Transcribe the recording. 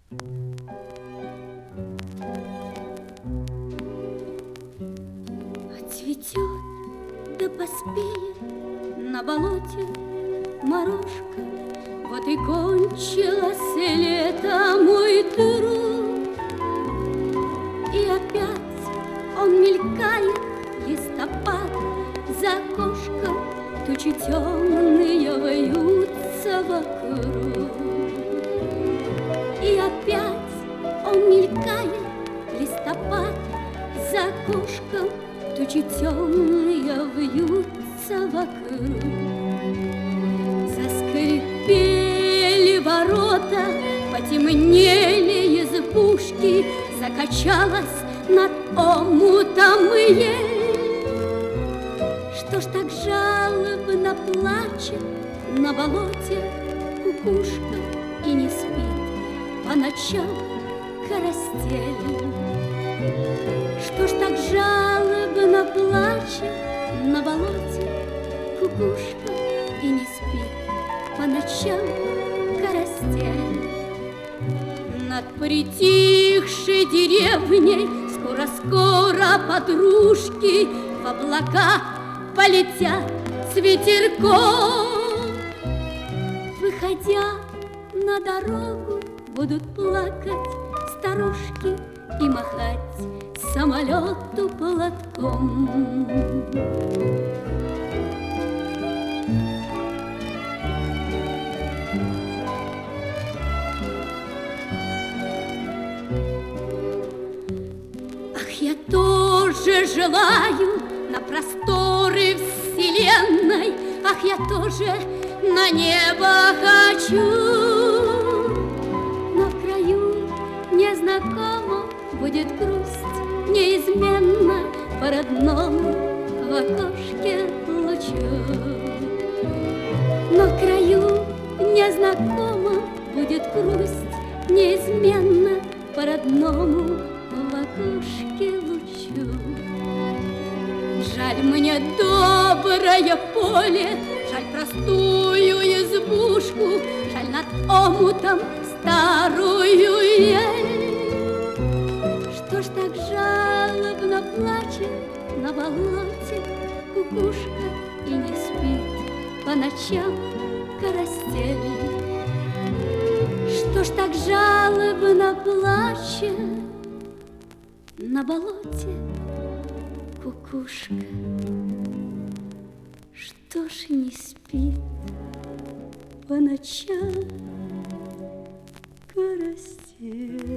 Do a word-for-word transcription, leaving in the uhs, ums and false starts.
Цветет, да поспеет на болоте морожка. Вот и кончилось лето, мой друг. И опять он мелькает, листопад, за окошком. Тучи темные вьются вокруг. И опять он мелькает, листопад, за окошком. Тучи темные вьются вокруг. Заскрипели ворота, потемнели избушки, закачалась над омутом ель. Что ж так жалобно плачет на болоте кукушка и не спит по ночам карастель? Что ж так жалобно плачет на болоте кукушка и не спит по ночам карастель? Над притихшей деревней скоро-скоро подружки в облака полетят с ветерком. Выходя на дорогу, будут плакать старушки и махать самолету платком. Ах, я тоже желаю на просторы вселенной, ах, я тоже на небо хочу. Но в краю незнакомо будет грусть неизменно по-родному в окошке лучу. Но в краю незнакомо будет грусть неизменно по-родному в окошке лучу. Жаль мне доброе поле, жаль простую избушку, жаль над омутом старую ель. Что ж так жалобно плачет на болоте кукушка и не спит по ночам карастель? Что ж так жалобно плачет на болоте кукушка? Что ж не спит по ночам карастель?